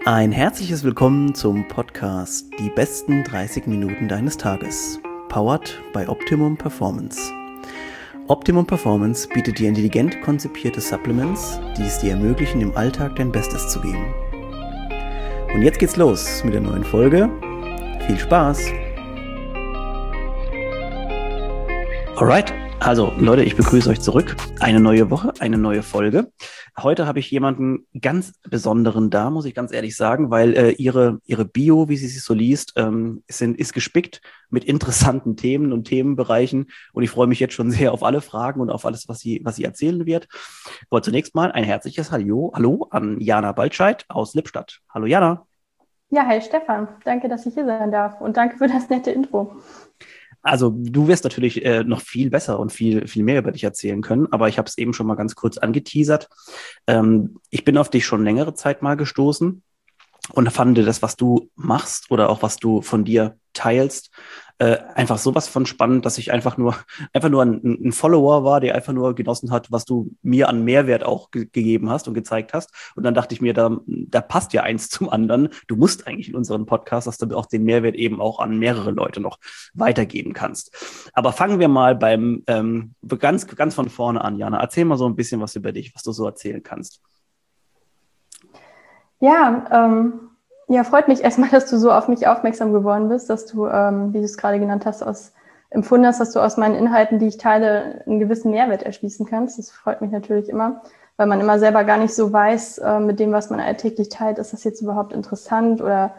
Ein herzliches Willkommen zum Podcast Die besten 30 Minuten deines Tages, powered by Optimum Performance. Optimum Performance bietet dir intelligent konzipierte Supplements, die es dir ermöglichen, im Alltag dein Bestes zu geben. Und jetzt geht's los mit der neuen Folge. Viel Spaß! Alright, also Leute, ich begrüße euch zurück. Eine neue Woche, eine neue Folge. Heute habe ich jemanden ganz Besonderen da, muss ich ganz ehrlich sagen, weil ihre Bio, wie sie sich so liest, ist gespickt mit interessanten Themen und Themenbereichen. Und ich freue mich jetzt schon sehr auf alle Fragen und auf alles, was sie erzählen wird. Aber zunächst mal ein herzliches Hallo an Jana Baltscheid aus Lippstadt. Hallo Jana. Ja, hi Stefan. Danke, dass ich hier sein darf und danke für das nette Intro. Also du wirst natürlich noch viel besser und viel mehr über dich erzählen können, aber ich habe es eben schon mal ganz kurz angeteasert. Ich bin auf dich schon längere Zeit mal gestoßen und fand das, was du machst oder auch was du von dir teilst, einfach sowas von spannend, dass ich einfach nur ein Follower war, der einfach nur genossen hat, was du mir an Mehrwert auch gegeben hast und gezeigt hast. Und dann dachte ich mir, da passt ja eins zum anderen. Du musst eigentlich in unseren Podcast, dass du auch den Mehrwert eben auch an mehrere Leute noch weitergeben kannst. Aber fangen wir mal beim ganz von vorne an, Jana. Erzähl mal so ein bisschen was über dich, was du so erzählen kannst. Ja, freut mich erstmal, dass du so auf mich aufmerksam geworden bist, dass du, wie du es gerade genannt hast, empfunden hast, dass du aus meinen Inhalten, die ich teile, einen gewissen Mehrwert erschließen kannst. Das freut mich natürlich immer, weil man immer selber gar nicht so weiß, mit dem, was man alltäglich teilt, ist das jetzt überhaupt interessant oder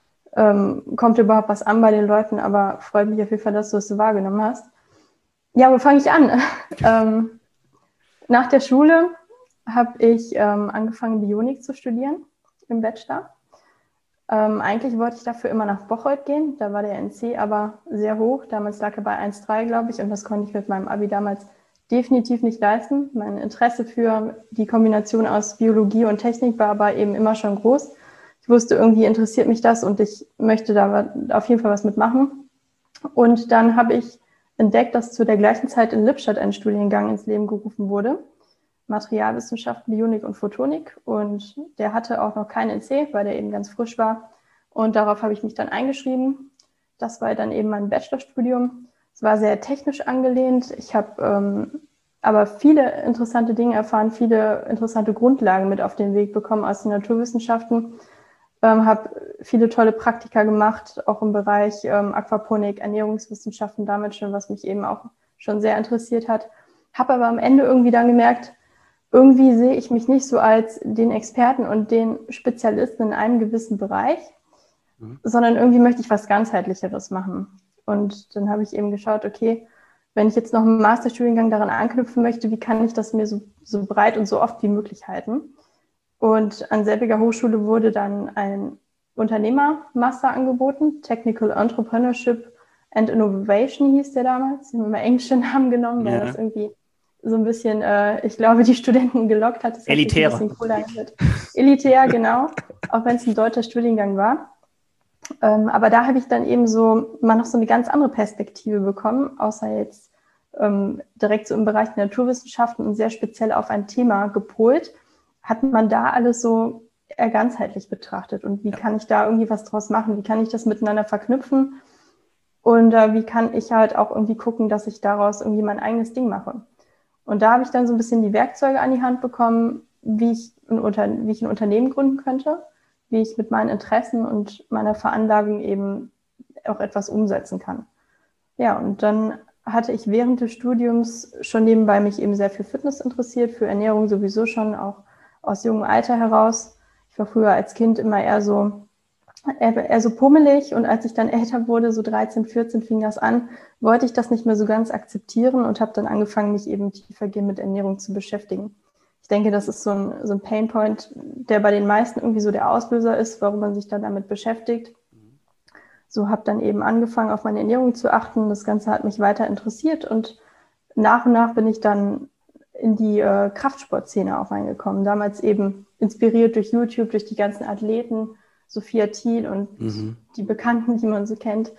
kommt überhaupt was an bei den Leuten, aber freut mich auf jeden Fall, dass du es so wahrgenommen hast. Ja, wo fange ich an? Nach der Schule habe ich angefangen, Bionik zu studieren im Bachelor. Eigentlich wollte ich dafür immer nach Bocholt gehen, da war der NC aber sehr hoch, damals lag er bei 1,3, glaube ich, und das konnte ich mit meinem Abi damals definitiv nicht leisten. Mein Interesse für die Kombination aus Biologie und Technik war aber eben immer schon groß. Ich wusste, irgendwie interessiert mich das und ich möchte da auf jeden Fall was mitmachen. Und dann habe ich entdeckt, dass zu der gleichen Zeit in Lippstadt ein Studiengang ins Leben gerufen wurde. Materialwissenschaften, Bionik und Photonik, und der hatte auch noch keinen NC, weil der eben ganz frisch war, und darauf habe ich mich dann eingeschrieben. Das war dann eben mein Bachelorstudium. Es war sehr technisch angelehnt. Ich habe aber viele interessante Dinge erfahren, viele interessante Grundlagen mit auf den Weg bekommen aus den Naturwissenschaften, habe viele tolle Praktika gemacht, auch im Bereich Aquaponik, Ernährungswissenschaften, damit schon, was mich eben auch schon sehr interessiert hat. Habe aber am Ende irgendwie dann gemerkt, irgendwie sehe ich mich nicht so als den Experten und den Spezialisten in einem gewissen Bereich, sondern irgendwie möchte ich was ganzheitlicheres machen. Und dann habe ich eben geschaut, okay, wenn ich jetzt noch einen Masterstudiengang daran anknüpfen möchte, wie kann ich das mir so breit und so oft wie möglich halten? Und an selbiger Hochschule wurde dann ein Unternehmermaster angeboten, Technical Entrepreneurship and Innovation hieß der damals. Ich habe immer englische Namen genommen, weil das irgendwie so ein bisschen, ich glaube, die Studenten gelockt hat. Das Elitär. Ein bisschen cooler wird. Elitär, genau, auch wenn es ein deutscher Studiengang war. Aber da habe ich dann eben mal noch so eine ganz andere Perspektive bekommen, außer jetzt direkt so im Bereich der Naturwissenschaften und sehr speziell auf ein Thema gepolt, hat man da alles so eher ganzheitlich betrachtet. Und wie kann ich da irgendwie was draus machen? Wie kann ich das miteinander verknüpfen? Und wie kann ich halt auch irgendwie gucken, dass ich daraus irgendwie mein eigenes Ding mache? Und da habe ich dann so ein bisschen die Werkzeuge an die Hand bekommen, wie ich ein Unternehmen gründen könnte, wie ich mit meinen Interessen und meiner Veranlagung eben auch etwas umsetzen kann. Ja, und dann hatte ich während des Studiums schon nebenbei mich eben sehr für Fitness interessiert, für Ernährung sowieso schon, auch aus jungem Alter heraus. Ich war früher als Kind immer eher so pummelig, und als ich dann älter wurde, so 13, 14 fing das an, wollte ich das nicht mehr so ganz akzeptieren und habe dann angefangen, mich eben tiefergehend mit Ernährung zu beschäftigen. Ich denke, das ist so ein Painpoint, der bei den meisten irgendwie so der Auslöser ist, warum man sich dann damit beschäftigt. So habe dann eben angefangen, auf meine Ernährung zu achten. Das Ganze hat mich weiter interessiert und nach bin ich dann in die Kraftsportszene auch reingekommen. Damals eben inspiriert durch YouTube, durch die ganzen Athleten, Sophia Thiel und die Bekannten, die man so kennt,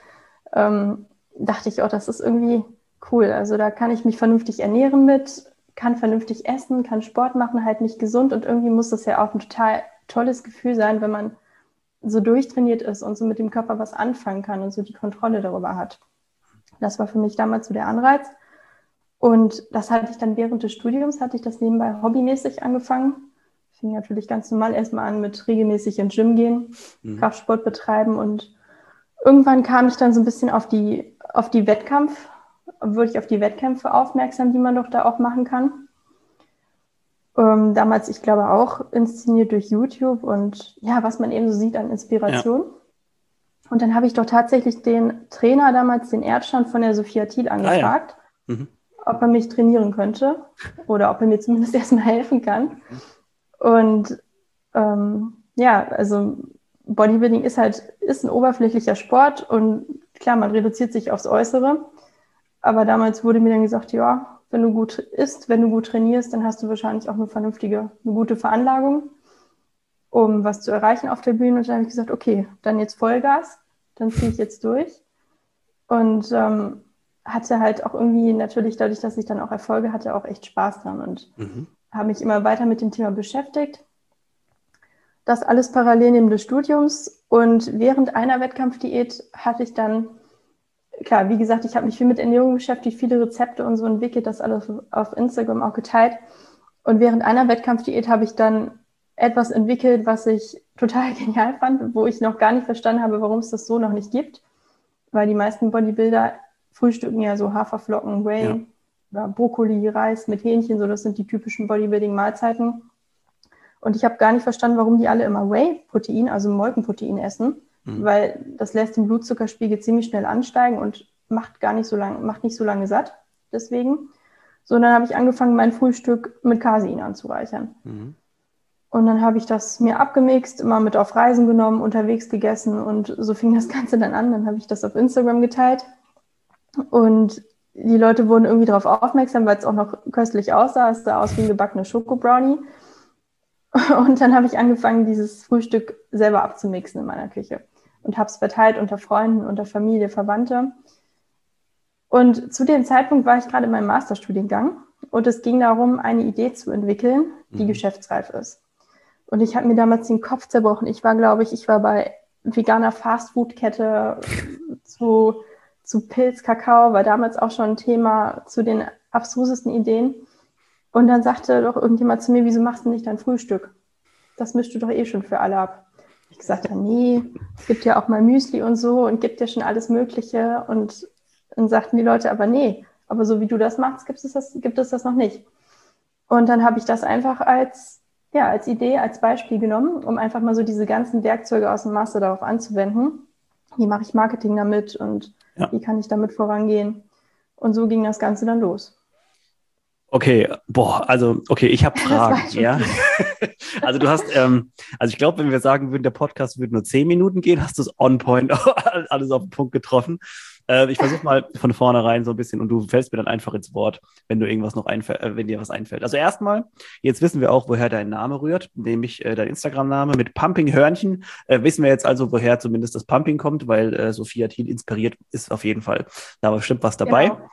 dachte ich, das ist irgendwie cool. Also da kann ich mich vernünftig ernähren kann vernünftig essen, kann Sport machen, halt nicht gesund, und irgendwie muss das ja auch ein total tolles Gefühl sein, wenn man so durchtrainiert ist und so mit dem Körper was anfangen kann und so die Kontrolle darüber hat. Das war für mich damals so der Anreiz. Und das hatte ich dann während des Studiums, hatte ich das nebenbei hobbymäßig angefangen. Fing natürlich ganz normal erstmal an mit regelmäßig ins Gym gehen, Kraftsport betreiben, und irgendwann kam ich dann so ein bisschen wurde ich auf die Wettkämpfe aufmerksam, die man doch da auch machen kann. Damals, ich glaube, auch inszeniert durch YouTube und ja, was man eben so sieht an Inspiration. Ja. Und dann habe ich doch tatsächlich den Trainer damals, den Erdstand von der Sophia Thiel, angefragt, ob er mich trainieren könnte oder ob er mir zumindest erstmal helfen kann. Und also Bodybuilding ist ein oberflächlicher Sport und klar, man reduziert sich aufs Äußere. Aber damals wurde mir dann gesagt, ja, wenn du gut isst, wenn du gut trainierst, dann hast du wahrscheinlich auch eine gute Veranlagung, um was zu erreichen auf der Bühne. Und dann habe ich gesagt, okay, dann jetzt Vollgas, dann ziehe ich jetzt durch. Und hatte halt auch irgendwie natürlich, dadurch, dass ich dann auch Erfolge hatte, auch echt Spaß dran und habe mich immer weiter mit dem Thema beschäftigt. Das alles parallel neben des Studiums. Und während einer Wettkampfdiät hatte ich dann, klar, wie gesagt, ich habe mich viel mit Ernährung beschäftigt, viele Rezepte und so entwickelt, das alles auf Instagram auch geteilt. Und während einer Wettkampfdiät habe ich dann etwas entwickelt, was ich total genial fand, wo ich noch gar nicht verstanden habe, warum es das so noch nicht gibt. Weil die meisten Bodybuilder frühstücken ja so Haferflocken, Whey oder Brokkoli, Reis mit Hähnchen, so das sind die typischen Bodybuilding-Mahlzeiten. Und ich habe gar nicht verstanden, warum die alle immer Whey-Protein, also Molkenprotein essen, weil das lässt den Blutzuckerspiegel ziemlich schnell ansteigen und macht nicht so lange satt. Deswegen. So, und dann habe ich angefangen, mein Frühstück mit Casein anzureichern. Und dann habe ich das mir abgemixt, immer mit auf Reisen genommen, unterwegs gegessen und so fing das Ganze dann an. Dann habe ich das auf Instagram geteilt und die Leute wurden irgendwie darauf aufmerksam, weil es auch noch köstlich aussah. Es sah aus wie ein gebackener Schokobrownie. Und dann habe ich angefangen, dieses Frühstück selber abzumixen in meiner Küche und habe es verteilt unter Freunden, unter Familie, Verwandte. Und zu dem Zeitpunkt war ich gerade in meinem Masterstudiengang und es ging darum, eine Idee zu entwickeln, die geschäftsreif ist. Und ich habe mir damals den Kopf zerbrochen. Ich war bei veganer Fastfood-Kette zu Pilz, Kakao, war damals auch schon ein Thema, zu den abstrusesten Ideen. Und dann sagte doch irgendjemand zu mir, wieso machst du nicht dein Frühstück? Das mischst du doch eh schon für alle ab. Ich gesagt habe, nee, es gibt ja auch mal Müsli und so und gibt ja schon alles Mögliche. Und dann sagten die Leute, aber nee, aber so wie du das machst, gibt es das noch nicht. Und dann habe ich das einfach als Idee, als Beispiel genommen, um einfach mal so diese ganzen Werkzeuge aus dem Master darauf anzuwenden. Wie mache ich Marketing damit und wie kann ich damit vorangehen? Und so ging das Ganze dann los. Okay, ich habe Fragen, ja. Also du hast, ich glaube, wenn wir sagen würden, der Podcast würde nur 10 Minuten gehen, hast du es on point, alles auf den Punkt getroffen. Ich versuche mal von vornherein so ein bisschen und du fällst mir dann einfach ins Wort, wenn du irgendwas noch wenn dir was einfällt. Also erstmal, jetzt wissen wir auch, woher dein Name rührt, nämlich dein Instagram-Name mit Pumping Hörnchen. Wissen wir jetzt also, woher zumindest das Pumping kommt, weil Sophia Thiel inspiriert ist auf jeden Fall. Da war bestimmt was dabei. Genau.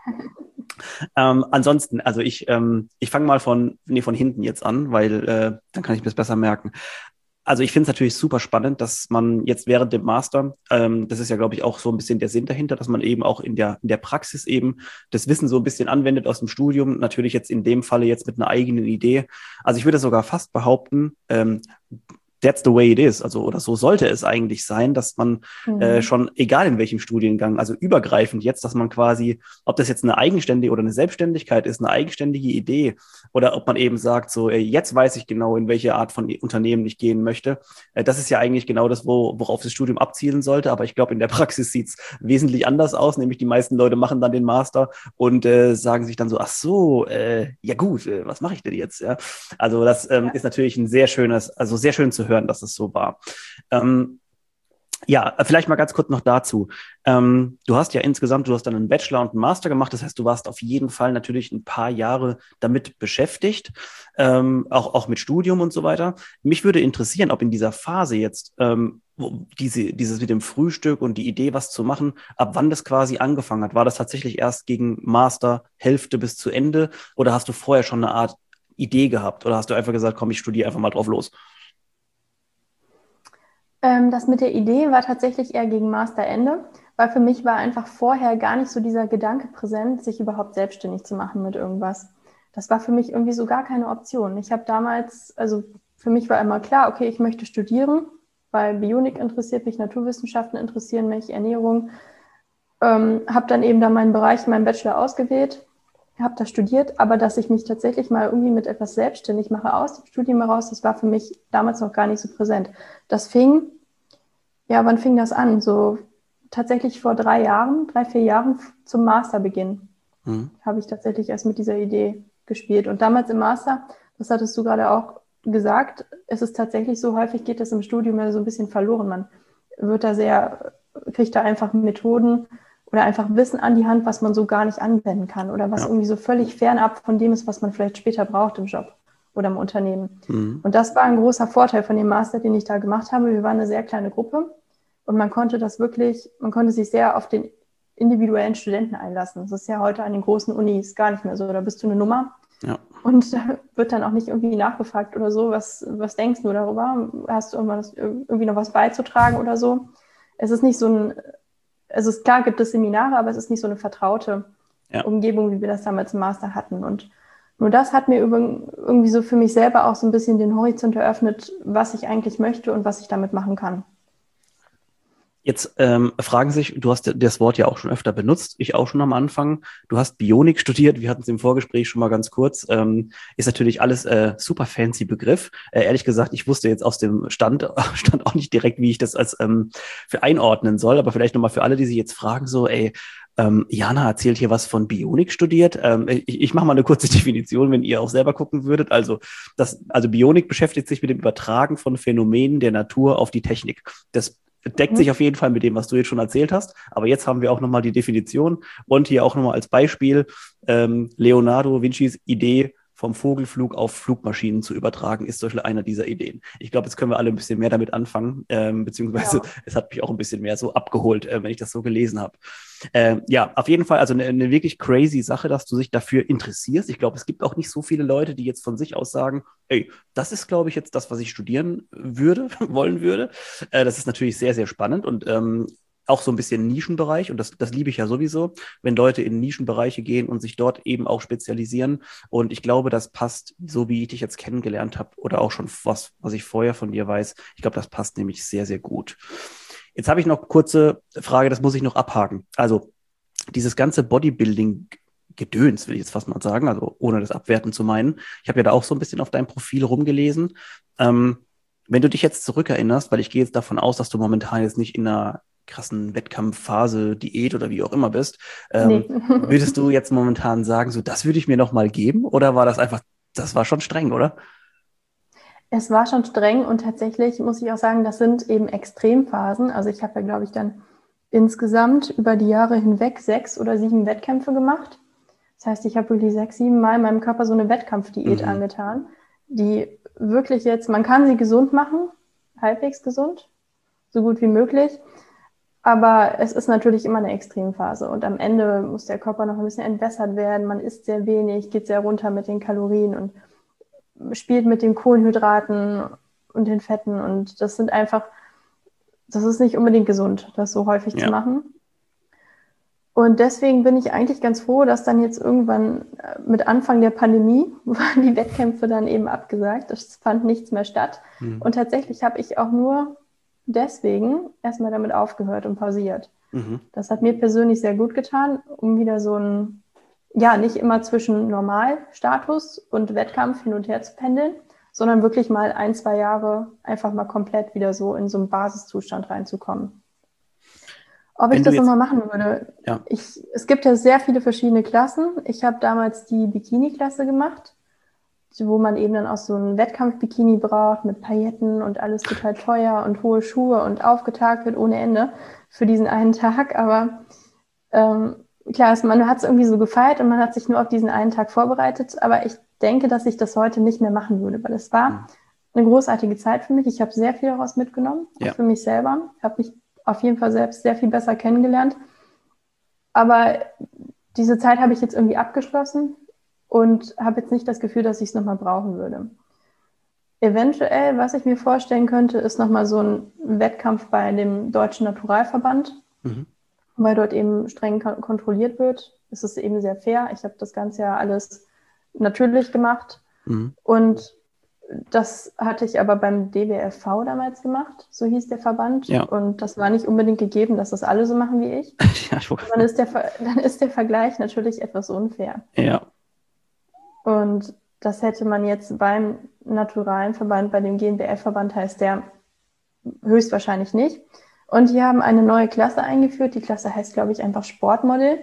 Ansonsten, also ich fange mal von hinten jetzt an, weil dann kann ich mir das besser merken. Also ich finde es natürlich super spannend, dass man jetzt während dem Master, das ist ja, glaube ich, auch so ein bisschen der Sinn dahinter, dass man eben auch in der Praxis eben das Wissen so ein bisschen anwendet aus dem Studium, natürlich jetzt in dem Falle jetzt mit einer eigenen Idee. Also ich würde sogar fast behaupten, that's the way it is, also oder so sollte es eigentlich sein, dass man schon, egal in welchem Studiengang, also übergreifend jetzt, dass man quasi, ob das jetzt eine eigenständige oder eine Selbstständigkeit ist, eine eigenständige Idee oder ob man eben sagt, so jetzt weiß ich genau, in welche Art von Unternehmen ich gehen möchte. Das ist ja eigentlich genau das, worauf das Studium abzielen sollte, aber ich glaube, in der Praxis sieht's wesentlich anders aus, nämlich die meisten Leute machen dann den Master und sagen sich dann so, ach so, ja gut, was mache ich denn jetzt? Ja? Also das ist natürlich ein sehr schönes, also sehr schön zu hören, dass es so war. Vielleicht mal ganz kurz noch dazu. Du hast ja insgesamt, du hast dann einen Bachelor und einen Master gemacht, das heißt, du warst auf jeden Fall natürlich ein paar Jahre damit beschäftigt, auch mit Studium und so weiter. Mich würde interessieren, ob in dieser Phase jetzt dieses mit dem Frühstück und die Idee, was zu machen, ab wann das quasi angefangen hat. War das tatsächlich erst gegen Master-Hälfte bis zu Ende oder hast du vorher schon eine Art Idee gehabt oder hast du einfach gesagt, komm, ich studiere einfach mal drauf los? Das mit der Idee war tatsächlich eher gegen Masterende, weil für mich war einfach vorher gar nicht so dieser Gedanke präsent, sich überhaupt selbstständig zu machen mit irgendwas. Das war für mich irgendwie so gar keine Option. Ich habe damals, also für mich war immer klar, okay, ich möchte studieren, weil Bionik interessiert mich, Naturwissenschaften interessieren mich, Ernährung. Habe dann eben da meinen Bereich, meinen Bachelor ausgewählt, habe da studiert, aber dass ich mich tatsächlich mal irgendwie mit etwas selbstständig mache aus dem Studium heraus, das war für mich damals noch gar nicht so präsent. Wann fing das an? So tatsächlich vor 4 Jahren zum Masterbeginn habe ich tatsächlich erst mit dieser Idee gespielt. Und damals im Master, das hattest du gerade auch gesagt, es ist tatsächlich so, häufig geht das im Studium ja so ein bisschen verloren. Man kriegt da einfach Methoden oder einfach Wissen an die Hand, was man so gar nicht anwenden kann oder was irgendwie so völlig fernab von dem ist, was man vielleicht später braucht im Job oder im Unternehmen. Und das war ein großer Vorteil von dem Master, den ich da gemacht habe. Wir waren eine sehr kleine Gruppe und man konnte sich sehr auf den individuellen Studenten einlassen. Das ist ja heute an den großen Unis gar nicht mehr so. Da bist du eine Nummer. Ja. Und da wird dann auch nicht irgendwie nachgefragt oder so, was denkst du darüber? Hast du irgendwie noch was beizutragen oder so? Es ist nicht klar gibt es Seminare, aber es ist nicht so eine vertraute Umgebung, wie wir das damals im Master hatten. Und nur das hat mir irgendwie so für mich selber auch so ein bisschen den Horizont eröffnet, was ich eigentlich möchte und was ich damit machen kann. Jetzt fragen sich, du hast das Wort ja auch schon öfter benutzt, ich auch schon am Anfang. Du hast Bionik studiert, wir hatten es im Vorgespräch schon mal ganz kurz. Ist natürlich alles super fancy Begriff. Ehrlich gesagt, ich wusste jetzt aus dem Stand auch nicht direkt, wie ich das als für einordnen soll. Aber vielleicht nochmal für alle, die sich jetzt fragen, so, Jana erzählt hier was von Bionik studiert. Ich mache mal eine kurze Definition, wenn ihr auch selber gucken würdet. Also Bionik beschäftigt sich mit dem Übertragen von Phänomenen der Natur auf die Technik. Das deckt sich auf jeden Fall mit dem, was du jetzt schon erzählt hast. Aber jetzt haben wir auch nochmal die Definition und hier auch nochmal als Beispiel Leonardo Vincis Idee vom Vogelflug auf Flugmaschinen zu übertragen, ist zum Beispiel einer dieser Ideen. Ich glaube, jetzt können wir alle ein bisschen mehr damit anfangen, beziehungsweise es hat mich auch ein bisschen mehr so abgeholt, wenn ich das so gelesen habe. Auf jeden Fall, also eine wirklich crazy Sache, dass du dich dafür interessierst. Ich glaube, es gibt auch nicht so viele Leute, die jetzt von sich aus sagen, ey, das ist, glaube ich, jetzt das, was ich studieren wollen würde. Das ist natürlich sehr, sehr spannend und auch so ein bisschen Nischenbereich und das liebe ich ja sowieso, wenn Leute in Nischenbereiche gehen und sich dort eben auch spezialisieren und ich glaube, das passt, so wie ich dich jetzt kennengelernt habe oder auch schon was ich vorher von dir weiß, ich glaube, das passt nämlich sehr, sehr gut. Jetzt habe ich noch eine kurze Frage, das muss ich noch abhaken. Also dieses ganze Bodybuilding-Gedöns, will ich jetzt fast mal sagen, also ohne das abwerten zu meinen. Ich habe ja da auch so ein bisschen auf deinem Profil rumgelesen. Wenn du dich jetzt zurückerinnerst, weil ich gehe jetzt davon aus, dass du momentan jetzt nicht in einer krassen Wettkampfphase, Diät oder wie auch immer bist, würdest du jetzt momentan sagen, so das würde ich mir noch mal geben? Oder war das einfach, das war schon streng, oder? Es war schon streng und tatsächlich muss ich auch sagen, das sind eben Extremphasen. Also ich habe ja, glaube ich, dann insgesamt über die Jahre hinweg 6 oder 7 Wettkämpfe gemacht. Das heißt, ich habe wirklich 6, 7 Mal meinem Körper so eine Wettkampfdiät angetan, die wirklich jetzt, man kann sie gesund machen, halbwegs gesund, so gut wie möglich. Aber es ist natürlich immer eine Extremphase und am Ende muss der Körper noch ein bisschen entwässert werden. Man isst sehr wenig, geht sehr runter mit den Kalorien und spielt mit den Kohlenhydraten und den Fetten und das ist nicht unbedingt gesund, das so häufig zu machen. Und deswegen bin ich eigentlich ganz froh, dass dann jetzt irgendwann mit Anfang der Pandemie waren die Wettkämpfe dann eben abgesagt. Es fand nichts mehr statt. Und tatsächlich habe ich auch nur deswegen erstmal damit aufgehört und pausiert. Das hat mir persönlich sehr gut getan, um wieder so nicht immer zwischen Normalstatus und Wettkampf hin und her zu pendeln, sondern wirklich mal 1, 2 Jahre einfach mal komplett wieder so in so einen Basiszustand reinzukommen. Ob ich das nochmal machen würde? Ja. Es gibt ja sehr viele verschiedene Klassen. Ich habe damals die Bikini-Klasse gemacht, wo man eben dann auch so ein Wettkampf-Bikini braucht mit Pailletten und alles total teuer und hohe Schuhe und aufgetakelt ohne Ende für diesen einen Tag. Aber klar, man hat es irgendwie so gefeiert und man hat sich nur auf diesen einen Tag vorbereitet. Aber ich denke, dass ich das heute nicht mehr machen würde, weil es war eine großartige Zeit für mich. Ich habe sehr viel daraus mitgenommen, auch für mich selber. Ich habe mich auf jeden Fall selbst sehr viel besser kennengelernt. Aber diese Zeit habe ich jetzt irgendwie abgeschlossen und habe jetzt nicht das Gefühl, dass ich es nochmal brauchen würde. Eventuell, was ich mir vorstellen könnte, ist nochmal so ein Wettkampf bei dem Deutschen Naturalverband, weil dort eben streng kontrolliert wird. Es ist eben sehr fair. Ich habe das Ganze ja alles natürlich gemacht. Und das hatte ich aber beim DBFV damals gemacht, so hieß der Verband. Ja. Und das war nicht unbedingt gegeben, dass das alle so machen wie ich. Ja, Dann ist der Vergleich natürlich etwas unfair. Ja. Und das hätte man jetzt beim naturalen Verband, bei dem GNBF-Verband heißt der höchstwahrscheinlich nicht. Und die haben eine neue Klasse eingeführt. Die Klasse heißt, glaube ich, einfach Sportmodel.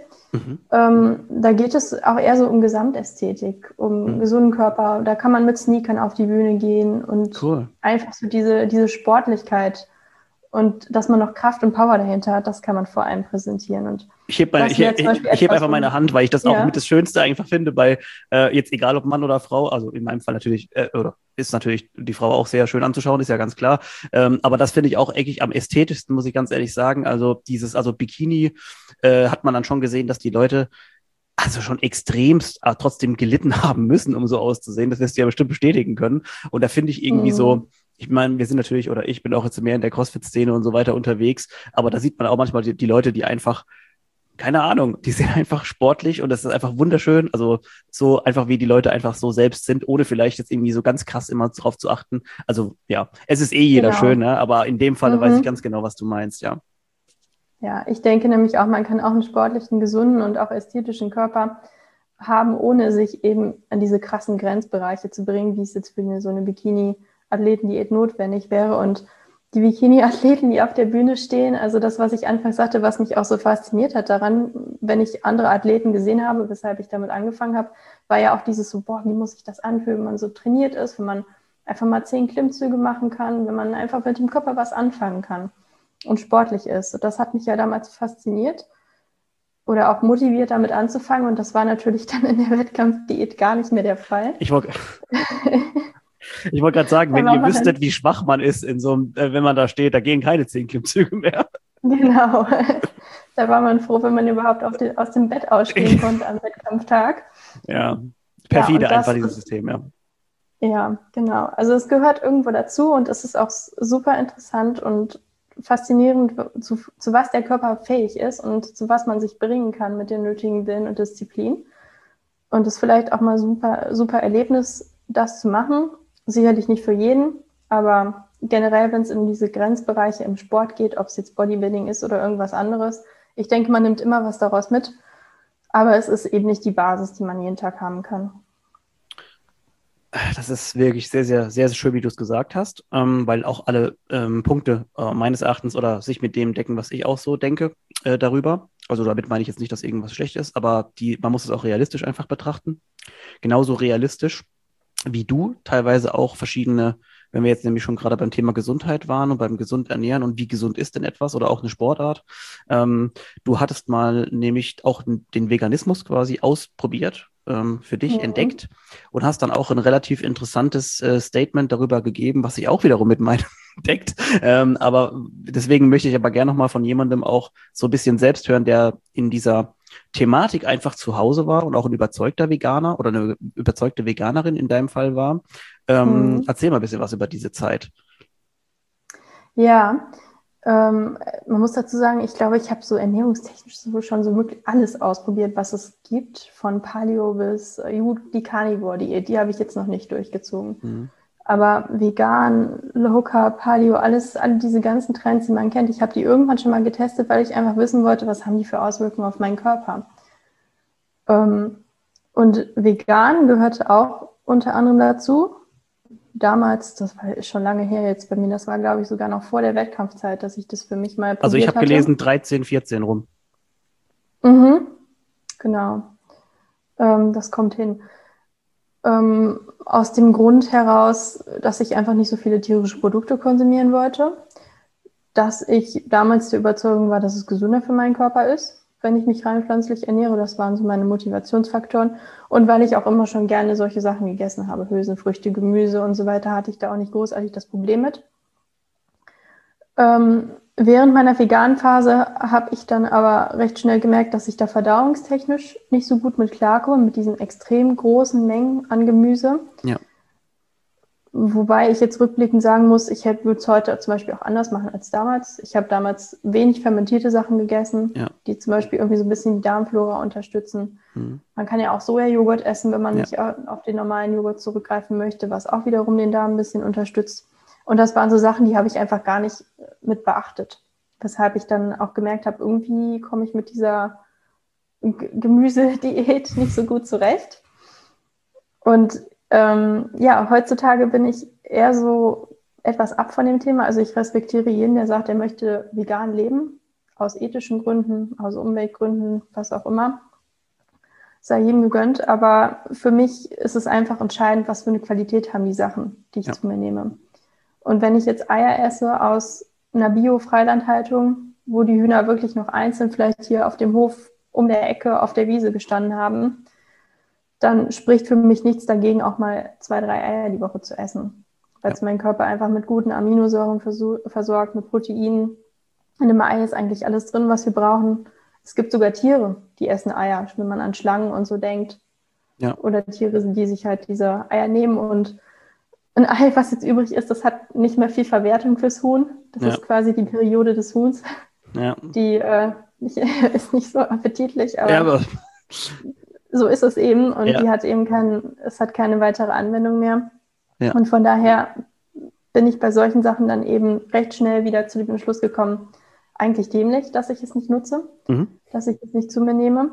Da geht es auch eher so um Gesamtästhetik, um gesunden Körper. Da kann man mit Sneakern auf die Bühne gehen und einfach so diese Sportlichkeit und dass man noch Kraft und Power dahinter hat, das kann man vor allem präsentieren. Und ich heb einfach meine Hand, weil ich das auch mit das Schönste einfach finde, bei jetzt egal ob Mann oder Frau, also in meinem Fall natürlich, oder ist natürlich die Frau auch sehr schön anzuschauen, ist ja ganz klar. Aber das finde ich auch eigentlich am ästhetischsten, muss ich ganz ehrlich sagen. Also Bikini hat man dann schon gesehen, dass die Leute also schon extremst trotzdem gelitten haben müssen, um so auszusehen. Das wirst du ja bestimmt bestätigen können. Und da finde ich irgendwie so, ich meine, wir sind natürlich, oder ich bin auch jetzt mehr in der CrossFit-Szene und so weiter unterwegs, aber da sieht man auch manchmal die Leute, die einfach, keine Ahnung, die sind einfach sportlich und das ist einfach wunderschön. Also so einfach, wie die Leute einfach so selbst sind, ohne vielleicht jetzt irgendwie so ganz krass immer drauf zu achten. Also ja, es ist jeder schön, ne? Aber in dem Falle weiß ich ganz genau, was du meinst, ja. Ja, ich denke nämlich auch, man kann auch einen sportlichen, gesunden und auch ästhetischen Körper haben, ohne sich eben an diese krassen Grenzbereiche zu bringen, wie es jetzt für so eine Bikini-Athletendiät notwendig wäre. Und die Bikini-Athleten, die auf der Bühne stehen, also das, was ich anfangs sagte, was mich auch so fasziniert hat daran, wenn ich andere Athleten gesehen habe, weshalb ich damit angefangen habe, war ja auch dieses so, boah, wie muss ich das anfühlen, wenn man so trainiert ist, wenn man einfach mal 10 Klimmzüge machen kann, wenn man einfach mit dem Körper was anfangen kann und sportlich ist. Und das hat mich ja damals fasziniert oder auch motiviert, damit anzufangen. Und das war natürlich dann in der Wettkampfdiät gar nicht mehr der Fall. Ich wollte gerade sagen, wenn ihr wüsstet, wie schwach man ist, in so einem, wenn man da steht, da gehen keine 10 Klimmzüge mehr. Genau. Da war man froh, wenn man überhaupt aus dem Bett ausstehen konnte am Wettkampftag. Ja, perfide einfach dieses System, ja. Ja, genau. Also es gehört irgendwo dazu und es ist auch super interessant und faszinierend, zu was der Körper fähig ist und zu was man sich bringen kann mit dem nötigen Willen und Disziplin. Und es ist vielleicht auch mal super, super Erlebnis, das zu machen. Sicherlich nicht für jeden, aber generell, wenn es in diese Grenzbereiche im Sport geht, ob es jetzt Bodybuilding ist oder irgendwas anderes, ich denke, man nimmt immer was daraus mit, aber es ist eben nicht die Basis, die man jeden Tag haben kann. Das ist wirklich sehr, sehr, sehr, sehr schön, wie du es gesagt hast, weil auch alle Punkte meines Erachtens oder sich mit dem decken, was ich auch so denke darüber. Also damit meine ich jetzt nicht, dass irgendwas schlecht ist, aber man muss es auch realistisch einfach betrachten. Genauso realistisch, wie du teilweise auch verschiedene, wenn wir jetzt nämlich schon gerade beim Thema Gesundheit waren und beim gesund ernähren und wie gesund ist denn etwas oder auch eine Sportart. Du hattest mal nämlich auch den Veganismus quasi ausprobiert, für dich entdeckt und hast dann auch ein relativ interessantes Statement darüber gegeben, was sich auch wiederum mit meinem deckt. Aber deswegen möchte ich aber gerne nochmal von jemandem auch so ein bisschen selbst hören, der in dieser Thematik einfach zu Hause war und auch ein überzeugter Veganer oder eine überzeugte Veganerin in deinem Fall war. Erzähl mal ein bisschen was über diese Zeit. Ja, man muss dazu sagen, ich glaube, ich habe so ernährungstechnisch schon so wirklich alles ausprobiert, was es gibt, von Paleo bis die Carnivore-Diät, die habe ich jetzt noch nicht durchgezogen. Aber vegan, Low Carb, Paleo, alle diese ganzen Trends, die man kennt, ich habe die irgendwann schon mal getestet, weil ich einfach wissen wollte, was haben die für Auswirkungen auf meinen Körper. Und vegan gehörte auch unter anderem dazu. Damals, das war schon lange her jetzt bei mir, das war, glaube ich, sogar noch vor der Wettkampfzeit, dass ich das für mich mal probiert hatte. Also ich habe gelesen 13, 14 rum. Genau. Das kommt hin. Aus dem Grund heraus, dass ich einfach nicht so viele tierische Produkte konsumieren wollte, dass ich damals der Überzeugung war, dass es gesünder für meinen Körper ist, wenn ich mich rein pflanzlich ernähre. Das waren so meine Motivationsfaktoren. Und weil ich auch immer schon gerne solche Sachen gegessen habe, Hülsenfrüchte, Gemüse und so weiter, hatte ich da auch nicht großartig das Problem mit. Während meiner veganen Phase habe ich dann aber recht schnell gemerkt, dass ich da verdauungstechnisch nicht so gut mit klarkomme, mit diesen extrem großen Mengen an Gemüse. Ja. Wobei ich jetzt rückblickend sagen muss, würde es heute zum Beispiel auch anders machen als damals. Ich habe damals wenig fermentierte Sachen gegessen, die zum Beispiel irgendwie so ein bisschen die Darmflora unterstützen. Man kann ja auch Sojajoghurt essen, wenn man nicht auf den normalen Joghurt zurückgreifen möchte, was auch wiederum den Darm ein bisschen unterstützt. Und das waren so Sachen, die habe ich einfach gar nicht mit beachtet. Weshalb ich dann auch gemerkt habe, irgendwie komme ich mit dieser Gemüsediät nicht so gut zurecht. Und heutzutage bin ich eher so etwas ab von dem Thema. Also ich respektiere jeden, der sagt, er möchte vegan leben, aus ethischen Gründen, aus Umweltgründen, was auch immer. Sei jedem gegönnt. Aber für mich ist es einfach entscheidend, was für eine Qualität haben die Sachen, die ich zu mir nehme. Und wenn ich jetzt Eier esse aus einer Bio-Freilandhaltung, wo die Hühner wirklich noch einzeln vielleicht hier auf dem Hof um der Ecke auf der Wiese gestanden haben, dann spricht für mich nichts dagegen, auch mal 2, 3 Eier die Woche zu essen. Weil es meinen Körper einfach mit guten Aminosäuren versorgt, mit Proteinen. In dem Ei ist eigentlich alles drin, was wir brauchen. Es gibt sogar Tiere, die essen Eier, wenn man an Schlangen und so denkt. Ja. Oder Tiere, die sich halt diese Eier nehmen. Und ein Ei, was jetzt übrig ist, das hat nicht mehr viel Verwertung fürs Huhn. Das ist quasi die Periode des Huhns. Ja. Die ist nicht so appetitlich, aber so ist es eben. Und die hat eben keine weitere Anwendung mehr. Ja. Und von daher bin ich bei solchen Sachen dann eben recht schnell wieder zu dem Entschluss gekommen, eigentlich dämlich, dass ich es nicht nutze, dass ich es nicht zu mir nehme.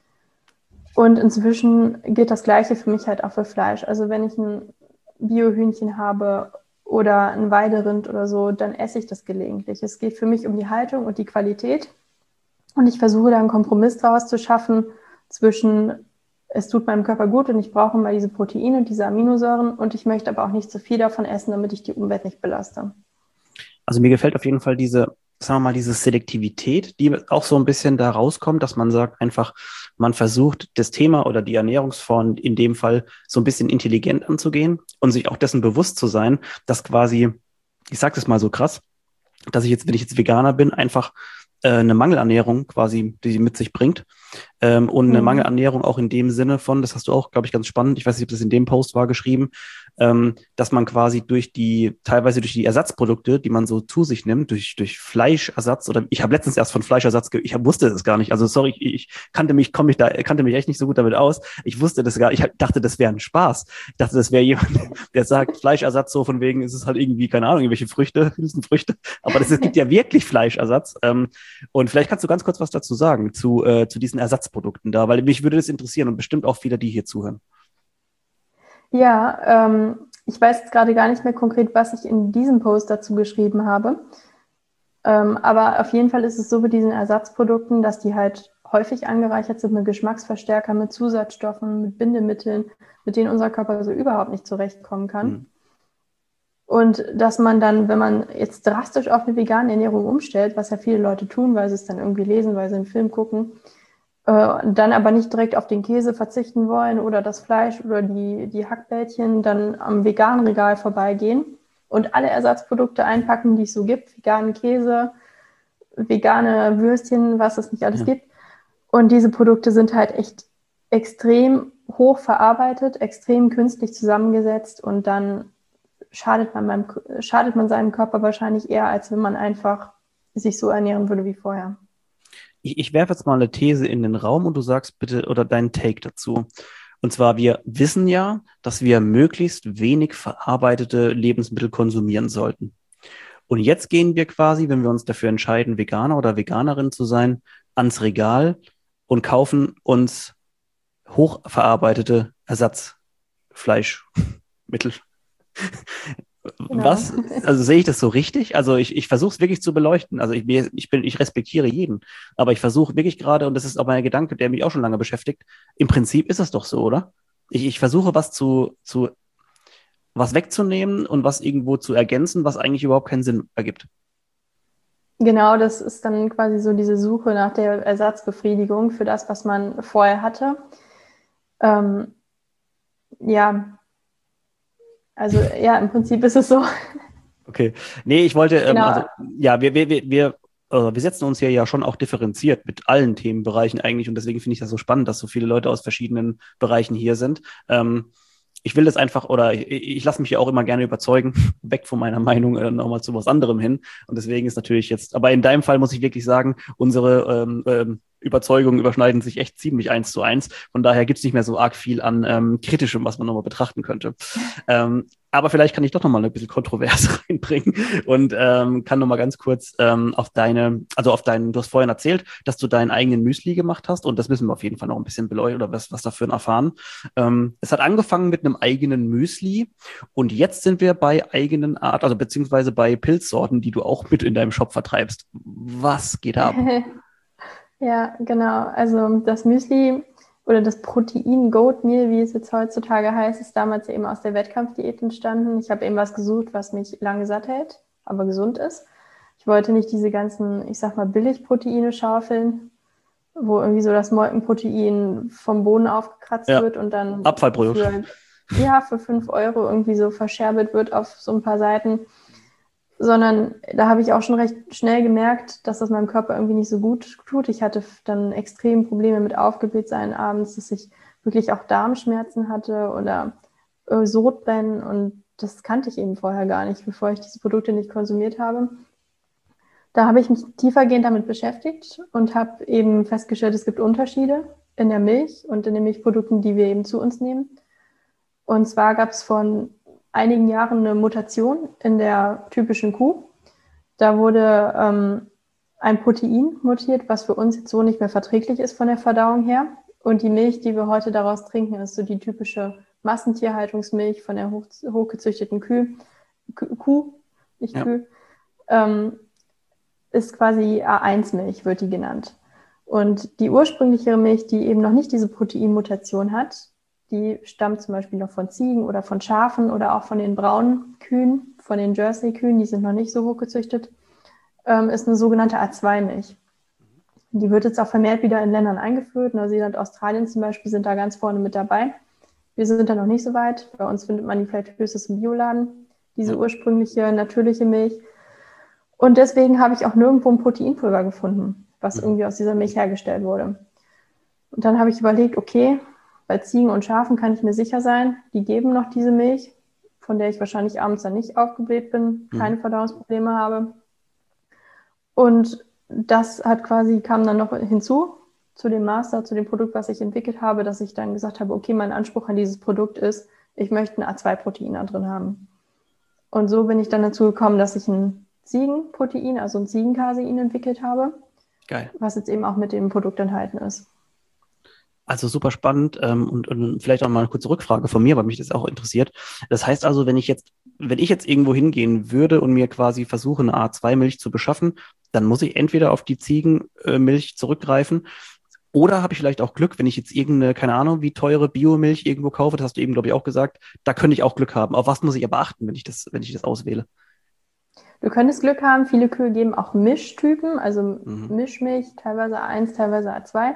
Und inzwischen gilt das Gleiche für mich halt auch für Fleisch. Also wenn ich ein Biohühnchen habe oder ein Weiderind oder so, dann esse ich das gelegentlich. Es geht für mich um die Haltung und die Qualität. Und ich versuche da einen Kompromiss daraus zu schaffen zwischen, es tut meinem Körper gut und ich brauche mal diese Proteine und diese Aminosäuren und ich möchte aber auch nicht zu viel davon essen, damit ich die Umwelt nicht belaste. Also mir gefällt auf jeden Fall diese Selektivität, die auch so ein bisschen da rauskommt, dass man sagt einfach, man versucht das Thema oder die Ernährungsform in dem Fall so ein bisschen intelligent anzugehen und sich auch dessen bewusst zu sein, dass quasi, ich sage das mal so krass, dass ich jetzt, wenn ich jetzt Veganer bin, einfach eine Mangelernährung quasi, die sie mit sich bringt. Und eine Mangelernährung auch in dem Sinne von, das hast du auch, glaube ich, ganz spannend, ich weiß nicht, ob das in dem Post war, geschrieben, dass man quasi teilweise durch die Ersatzprodukte, die man so zu sich nimmt, durch Fleischersatz oder ich habe letztens erst von Fleischersatz, wusste das gar nicht. Also sorry, ich kannte mich echt nicht so gut damit aus. Ich wusste das gar nicht. Ich dachte, das wäre ein Spaß. Ich dachte, das wäre jemand, der sagt Fleischersatz so von wegen, ist es halt irgendwie, keine Ahnung, irgendwelche Hülsenfrüchte. Aber es gibt ja wirklich Fleischersatz. Und vielleicht kannst du ganz kurz was dazu sagen, zu diesen Ersatzprodukten da, weil mich würde das interessieren und bestimmt auch viele, die hier zuhören. Ja, ich weiß jetzt gerade gar nicht mehr konkret, was ich in diesem Post dazu geschrieben habe. Aber auf jeden Fall ist es so bei diesen Ersatzprodukten, dass die halt häufig angereichert sind mit Geschmacksverstärkern, mit Zusatzstoffen, mit Bindemitteln, mit denen unser Körper so überhaupt nicht zurechtkommen kann. Und dass man dann, wenn man jetzt drastisch auf eine vegane Ernährung umstellt, was ja viele Leute tun, weil sie es dann irgendwie lesen, weil sie einen Film gucken, dann aber nicht direkt auf den Käse verzichten wollen oder das Fleisch oder die Hackbällchen dann am veganen Regal vorbeigehen und alle Ersatzprodukte einpacken, die es so gibt, veganen Käse, vegane Würstchen, was es nicht alles gibt. Und diese Produkte sind halt echt extrem hoch verarbeitet, extrem künstlich zusammengesetzt und dann schadet man seinem Körper wahrscheinlich eher, als wenn man einfach sich so ernähren würde wie vorher. Ich werfe jetzt mal eine These in den Raum und du sagst bitte oder deinen Take dazu. Und zwar, wir wissen ja, dass wir möglichst wenig verarbeitete Lebensmittel konsumieren sollten. Und jetzt gehen wir quasi, wenn wir uns dafür entscheiden, Veganer oder Veganerin zu sein, ans Regal und kaufen uns hochverarbeitete Ersatzfleischmittel. Genau. Was? Also sehe ich das so richtig? Also ich versuche es wirklich zu beleuchten. Also ich respektiere jeden, aber ich versuche wirklich gerade, und das ist auch mein Gedanke, der mich auch schon lange beschäftigt, im Prinzip ist es doch so, oder? Ich versuche was wegzunehmen und was irgendwo zu ergänzen, was eigentlich überhaupt keinen Sinn ergibt. Genau, das ist dann quasi so diese Suche nach der Ersatzbefriedigung für das, was man vorher hatte. Also ja, im Prinzip ist es so. Okay. Nee, ich wollte, genau. Wir setzen uns hier ja schon auch differenziert mit allen Themenbereichen eigentlich und deswegen finde ich das so spannend, dass so viele Leute aus verschiedenen Bereichen hier sind. ich will das einfach, oder ich lasse mich ja auch immer gerne überzeugen, weg von meiner Meinung nochmal zu was anderem hin. Und deswegen ist natürlich jetzt, aber in deinem Fall muss ich wirklich sagen, unsere Überzeugungen überschneiden sich echt ziemlich 1:1. Von daher gibt es nicht mehr so arg viel an Kritischem, was man nochmal betrachten könnte. Aber vielleicht kann ich doch nochmal ein bisschen Kontroverse reinbringen und kann nochmal ganz kurz auf du hast vorhin erzählt, dass du deinen eigenen Müsli gemacht hast und das müssen wir auf jeden Fall noch ein bisschen beleuchten oder was dafür erfahren. Es hat angefangen mit einem eigenen Müsli und jetzt sind wir bei eigenen Art, also beziehungsweise bei Pilzsorten, die du auch mit in deinem Shop vertreibst. Was geht ab? Ja, genau. Also das Müsli oder das Protein Goat Meal, wie es jetzt heutzutage heißt, ist damals ja eben aus der Wettkampfdiät entstanden. Ich habe eben was gesucht, was mich lange satt hält, aber gesund ist. Ich wollte nicht diese ganzen, ich sag mal, Billigproteine schaufeln, wo irgendwie so das Molkenprotein vom Boden aufgekratzt wird und dann Abfallprodukt. für 5 Euro irgendwie so verscherbelt wird auf so ein paar Seiten. Sondern da habe ich auch schon recht schnell gemerkt, dass das meinem Körper irgendwie nicht so gut tut. Ich hatte dann extrem Probleme mit Aufgeblähtsein abends, dass ich wirklich auch Darmschmerzen hatte oder Sodbrennen und das kannte ich eben vorher gar nicht, bevor ich diese Produkte nicht konsumiert habe. Da habe ich mich tiefergehend damit beschäftigt und habe eben festgestellt, es gibt Unterschiede in der Milch und in den Milchprodukten, die wir eben zu uns nehmen. Und zwar gab es von einigen Jahren eine Mutation in der typischen Kuh. Da wurde ein Protein mutiert, was für uns jetzt so nicht mehr verträglich ist von der Verdauung her. Und die Milch, die wir heute daraus trinken, ist so die typische Massentierhaltungsmilch von der hochgezüchteten Kuh, ist quasi A1-Milch, wird die genannt. Und die ursprüngliche Milch, die eben noch nicht diese Proteinmutation hat, die stammt zum Beispiel noch von Ziegen oder von Schafen oder auch von den braunen Kühen, von den Jersey-Kühen, die sind noch nicht so hochgezüchtet, ist eine sogenannte A2-Milch. Die wird jetzt auch vermehrt wieder in Ländern eingeführt. Neuseeland, Australien zum Beispiel sind da ganz vorne mit dabei. Wir sind da noch nicht so weit. Bei uns findet man die vielleicht höchstens im Bioladen, diese ursprüngliche, natürliche Milch. Und deswegen habe ich auch nirgendwo ein Proteinpulver gefunden, was irgendwie aus dieser Milch hergestellt wurde. Und dann habe ich überlegt, okay, bei Ziegen und Schafen kann ich mir sicher sein, die geben noch diese Milch, von der ich wahrscheinlich abends dann nicht aufgebläht bin, keine Verdauungsprobleme habe. Und das kam dann noch hinzu zu dem Master, zu dem Produkt, was ich entwickelt habe, dass ich dann gesagt habe, okay, mein Anspruch an dieses Produkt ist, ich möchte ein A2-Protein da drin haben. Und so bin ich dann dazu gekommen, dass ich ein Ziegenprotein, also ein Ziegencasein entwickelt habe. Geil. Was jetzt eben auch mit dem Produkt enthalten ist. Also super spannend und vielleicht auch mal eine kurze Rückfrage von mir, weil mich das auch interessiert. Das heißt also, wenn ich jetzt irgendwo hingehen würde und mir quasi versuche, eine A2-Milch zu beschaffen, dann muss ich entweder auf die Ziegenmilch zurückgreifen oder habe ich vielleicht auch Glück, wenn ich jetzt irgendeine, keine Ahnung, wie teure Biomilch irgendwo kaufe, das hast du eben, glaube ich, auch gesagt, da könnte ich auch Glück haben. Auf was muss ich aber achten, wenn ich das auswähle? Du könntest Glück haben, viele Kühe geben auch Mischtypen, also Mischmilch, teilweise A1, teilweise A2.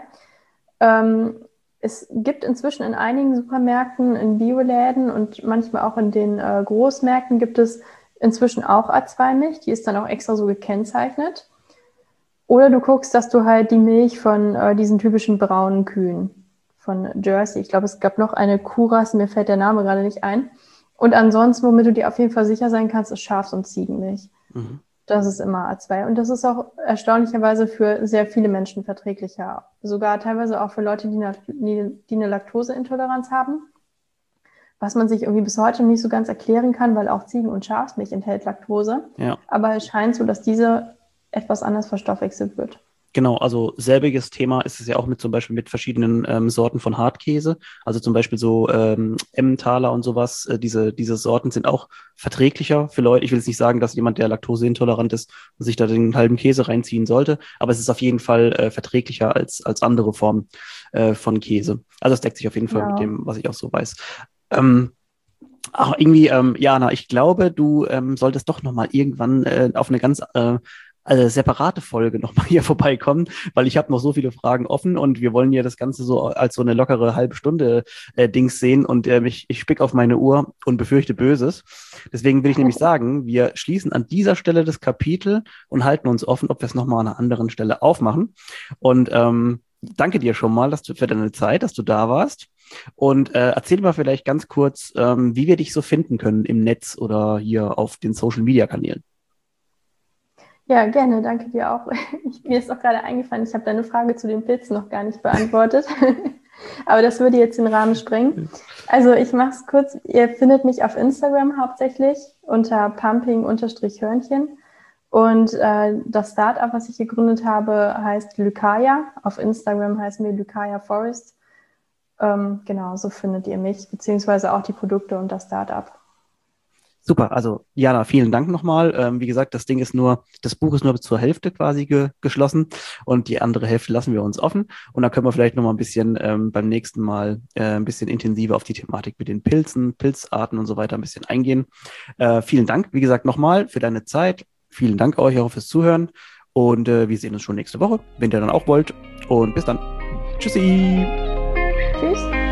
Es gibt inzwischen in einigen Supermärkten, in Bioläden und manchmal auch in den Großmärkten gibt es inzwischen auch A2-Milch. Die ist dann auch extra so gekennzeichnet. Oder du guckst, dass du halt die Milch von diesen typischen braunen Kühen von Jersey, ich glaube, es gab noch eine Kuhrasse, mir fällt der Name gerade nicht ein. Und ansonsten, womit du dir auf jeden Fall sicher sein kannst, ist Schafs- und Ziegenmilch. Das ist immer A2. Und das ist auch erstaunlicherweise für sehr viele Menschen verträglicher. Sogar teilweise auch für Leute, die eine Laktoseintoleranz haben. Was man sich irgendwie bis heute nicht so ganz erklären kann, weil auch Ziegen- und Schafsmilch enthält Laktose. Ja. Aber es scheint so, dass diese etwas anders verstoffwechselt wird. Genau, also selbiges Thema ist es ja auch zum Beispiel mit verschiedenen Sorten von Hartkäse. Also zum Beispiel so Emmentaler und sowas. Diese Sorten sind auch verträglicher für Leute. Ich will jetzt nicht sagen, dass jemand, der laktoseintolerant ist, sich da den halben Käse reinziehen sollte, aber es ist auf jeden Fall verträglicher als andere Formen von Käse. Also es deckt sich auf jeden Fall mit dem, was ich auch so weiß. Jana, ich glaube, du solltest doch nochmal irgendwann auf eine ganz separate Folge nochmal hier vorbeikommen, weil ich habe noch so viele Fragen offen und wir wollen ja das Ganze so als so eine lockere halbe Stunde Dings sehen und ich spick auf meine Uhr und befürchte Böses. Deswegen will ich nämlich sagen, wir schließen an dieser Stelle das Kapitel und halten uns offen, ob wir es nochmal an einer anderen Stelle aufmachen. Und danke dir schon mal für deine Zeit, dass du da warst. Und erzähl mal vielleicht ganz kurz, wie wir dich so finden können im Netz oder hier auf den Social-Media-Kanälen. Ja, gerne, danke dir auch. Mir ist auch gerade eingefallen, ich habe deine Frage zu den Pilzen noch gar nicht beantwortet. Aber das würde jetzt den Rahmen sprengen. Also ich mache es kurz. Ihr findet mich auf Instagram hauptsächlich unter pumping_Hörnchen. Und das Startup, was ich gegründet habe, heißt Lykaya. Auf Instagram heißen wir Lykaya Forest. Genau, so findet ihr mich, beziehungsweise auch die Produkte und das Startup. Super, also Jana, vielen Dank nochmal. Wie gesagt, das Buch ist nur bis zur Hälfte quasi geschlossen und die andere Hälfte lassen wir uns offen. Und da können wir vielleicht nochmal ein bisschen beim nächsten Mal ein bisschen intensiver auf die Thematik mit den Pilzen, Pilzarten und so weiter ein bisschen eingehen. Vielen Dank, wie gesagt, nochmal für deine Zeit. Vielen Dank euch auch fürs Zuhören und wir sehen uns schon nächste Woche, wenn ihr dann auch wollt. Und bis dann. Tschüssi. Tschüss.